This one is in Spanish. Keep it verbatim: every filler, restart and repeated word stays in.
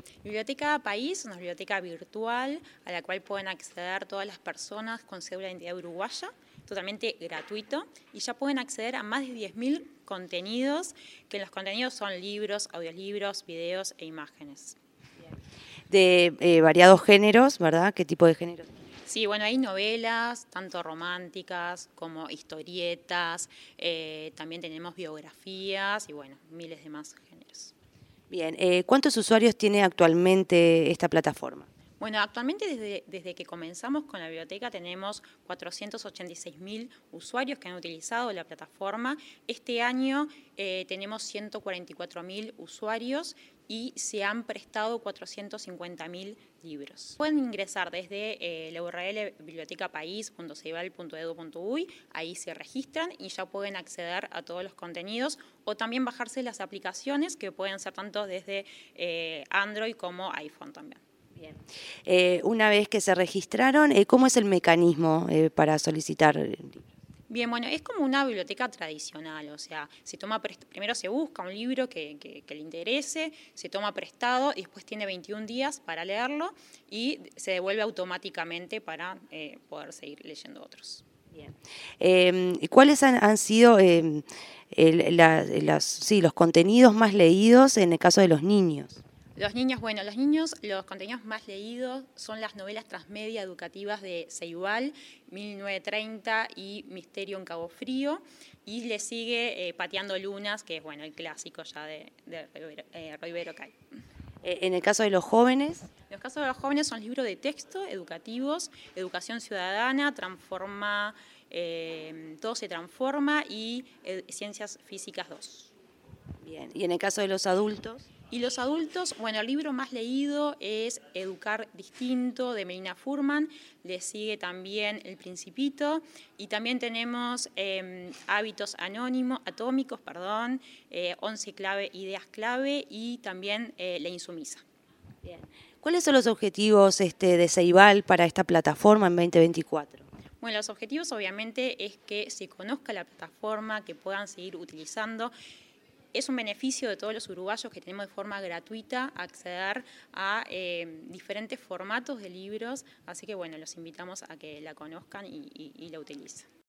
Biblioteca País es una biblioteca virtual a la cual pueden acceder todas las personas con cédula de identidad uruguaya, totalmente gratuito, y ya pueden acceder a más de diez mil contenidos, que los contenidos son libros, audiolibros, videos e imágenes. De eh, variados géneros, ¿verdad? ¿Qué tipo de géneros? Sí, bueno, hay novelas, tanto románticas como historietas, eh, también tenemos biografías y bueno, miles de más géneros. Bien, eh, ¿cuántos usuarios tiene actualmente esta plataforma? Bueno, actualmente desde, desde que comenzamos con la biblioteca tenemos cuatrocientos ochenta y seis mil usuarios que han utilizado la plataforma. Este año eh, tenemos ciento cuarenta y cuatro mil usuarios y se han prestado cuatrocientos cincuenta mil libros. Pueden ingresar desde eh, la U R L bibliotecapaís punto ceibal punto edu punto uy, ahí se registran y ya pueden acceder a todos los contenidos o también bajarse las aplicaciones que pueden ser tanto desde eh, Android como iPhone también. Bien. Eh, una vez que se registraron, eh, ¿cómo es el mecanismo eh, para solicitar? Bien, bueno, es como una biblioteca tradicional, o sea, se toma primero se busca un libro que, que, que le interese, se toma prestado y después tiene veintiún días para leerlo y se devuelve automáticamente para eh, poder seguir leyendo otros. Bien. Eh, ¿Cuáles han, han sido eh, el, la, las, sí, los contenidos más leídos en el caso de los niños? Los niños, bueno, los niños, los contenidos más leídos son las novelas transmedia educativas de Ceibal, mil novecientos treinta y Misterio en Cabo Frío, y le sigue eh, Pateando Lunas, que es bueno el clásico ya de, de eh, Rivero Cay. Eh, en el caso de los jóvenes. En los casos de los jóvenes son libros de texto educativos, educación ciudadana, transforma, eh, todo se transforma y eh, ciencias físicas dos. Bien, y en el caso de los adultos. Y los adultos, bueno, el libro más leído es Educar Distinto, de Melina Furman, le sigue también El Principito, y también tenemos eh, Hábitos Anónimos, Atómicos, perdón, eh, once clave, Ideas Clave, y también eh, La Insumisa. Bien. ¿Cuáles son los objetivos este, de Ceibal para esta plataforma en veinte veinticuatro? Bueno, los objetivos obviamente es que se conozca la plataforma, que puedan seguir utilizando. Es un beneficio de todos los uruguayos que tenemos de forma gratuita acceder a eh, diferentes formatos de libros, así que bueno, los invitamos a que la conozcan y, y, y la utilicen.